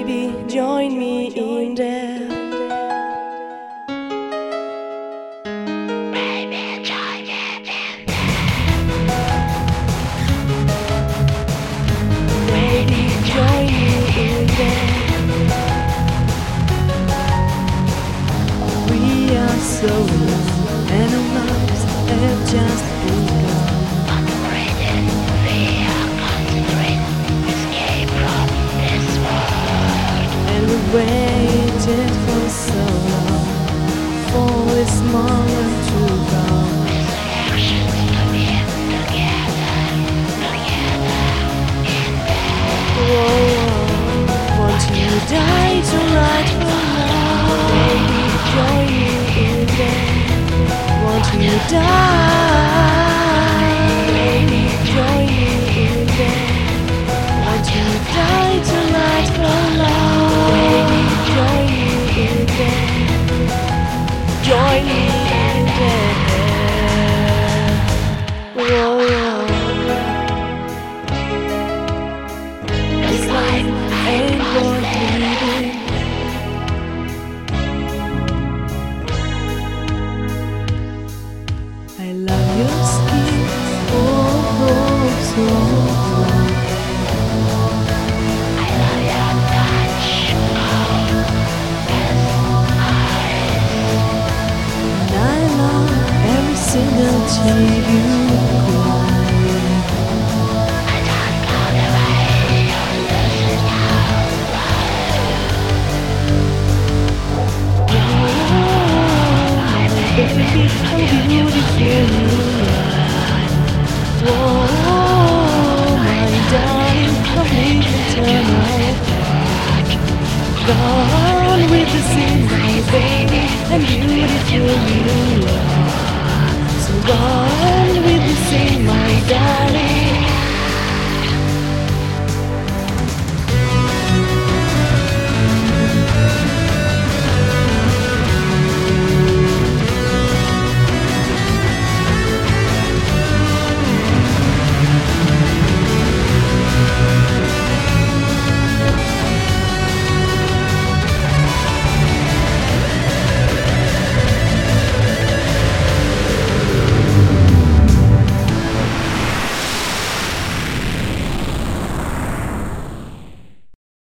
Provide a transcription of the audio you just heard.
Baby, join me in there. Baby, join me in there. Baby, join me in there. We are so young and our lives have just begun. Concentrated, we are concentrated. Escape from this world. And we waited for so long for this moment to come. Resolutions to be together in bed. Whoa, won't you die tonight for love? Baby, join me in there. Won't you die? Baby, join me in there. Won't you die tonight for love? Baby, join me in there. Join me in there. Whoa, this life ain't worth living. I love your skin, oh, so long. I love your touch, cold as ice. And I love every single tear you cry. I don't know the way you're losing your Oh, baby, how beautiful you are. Whoa, my darling, complete eternal. Gone with the sea, my baby, and beautiful you are. So gone with the sea, my darling.